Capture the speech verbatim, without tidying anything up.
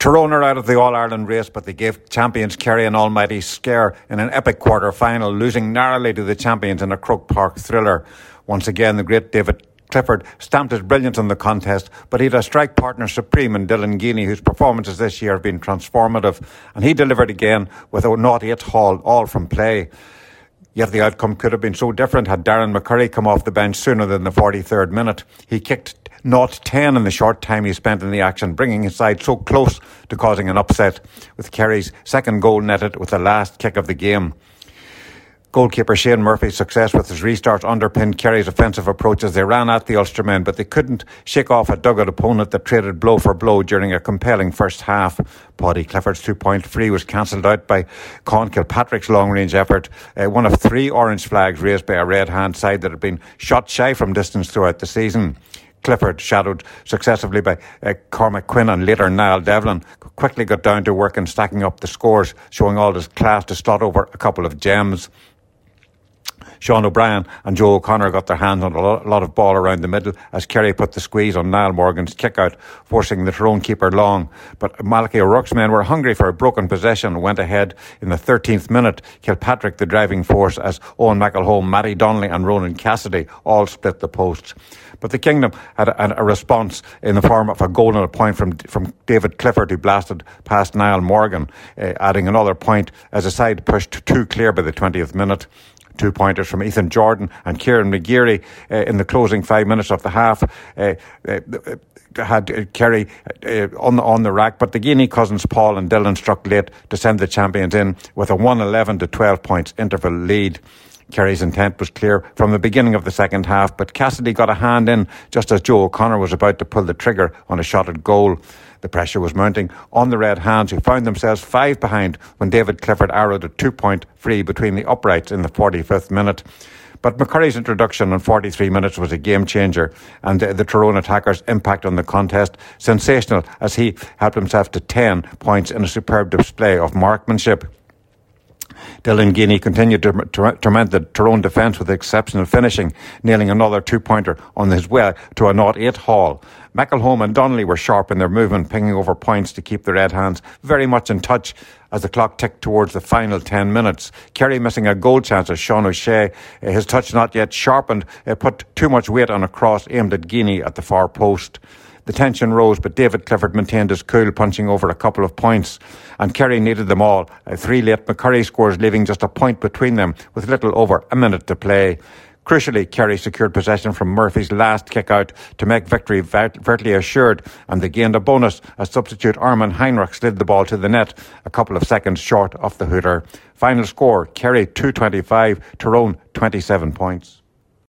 Tyrone are out of the All-Ireland race, but they gave champions Kerry an almighty scare in an epic quarter-final, losing narrowly to the champions in a Croke Park thriller. Once again, the great David Clifford stamped his brilliance on the contest, but he had a strike partner supreme in Dylan Geaney, whose performances this year have been transformative, and he delivered again with a naught eight haul, all from play. Yet the outcome could have been so different had Darren McCurry come off the bench sooner than the forty-third minute. He kicked naught ten in the short time he spent in the action, bringing his side so close to causing an upset, with Kerry's second goal netted with the last kick of the game. Goalkeeper Shane Murphy's success with his restart underpinned Kerry's offensive approach as they ran at the Ulstermen, but they couldn't shake off a dugout opponent that traded blow for blow during a compelling first half. Paddy Clifford's two-point free was cancelled out by Con Kilpatrick's long-range effort, uh, one of three orange flags raised by a red-hand side that had been shot shy from distance throughout the season. Clifford, shadowed successively by uh, Cormac Quinn and later Niall Devlin, quickly got down to work in stacking up the scores, showing all his class to slot over a couple of gems. Sean O'Brien and Joe O'Connor got their hands on a lot of ball around the middle as Kerry put the squeeze on Niall Morgan's kick-out, forcing the Tyrone keeper long. But Malachy O'Rourke's men were hungry for a broken possession and went ahead in the thirteenth minute. Kilpatrick the driving force as Owen McElhone, Matty Donnelly and Ronan Cassidy all split the posts. But the Kingdom had a, a response in the form of a goal and a point from from David Clifford, who blasted past Niall Morgan, uh, adding another point as the side pushed two clear by the twentieth minute. Two pointers from Ethan Jordan and Kieran McGeary uh, in the closing five minutes of the half uh, uh, had uh, Kerry uh, on, the, on the rack, but the Geaney cousins Paul and Dylan struck late to send the champions in with a one eleven to twelve points interval lead. Kerry's intent was clear from the beginning of the second half, but Cassidy got a hand in just as Joe O'Connor was about to pull the trigger on a shot at goal. The pressure was mounting on the Red Hands, who found themselves five behind when David Clifford arrowed a two-point free between the uprights in the forty-fifth minute. But McCurry's introduction in forty-three minutes was a game-changer, and the, the Tyrone attacker's impact on the contest sensational as he helped himself to ten points in a superb display of marksmanship. Dylan Geaney continued to torment the Tyrone defence with exceptional finishing, nailing another two-pointer on his way to a naught eight haul. McElhone and Donnelly were sharp in their movement, pinging over points to keep the Red Hands very much in touch as the clock ticked towards the final ten minutes. Kerry missing a goal chance as Sean O'Shea, uh, his touch not yet sharpened, uh, put too much weight on a cross aimed at Geaney at the far post. The tension rose, but David Clifford maintained his cool, punching over a couple of points. And Kerry needed them all. Uh, three late McCurry scores, leaving just a point between them, with little over a minute to play. Crucially, Kerry secured possession from Murphy's last kick-out to make victory virtually assured, and they gained a bonus as substitute Armin Heinrich slid the ball to the net, a couple of seconds short of the hooter. Final score, Kerry two twenty-five, Tyrone twenty-seven points.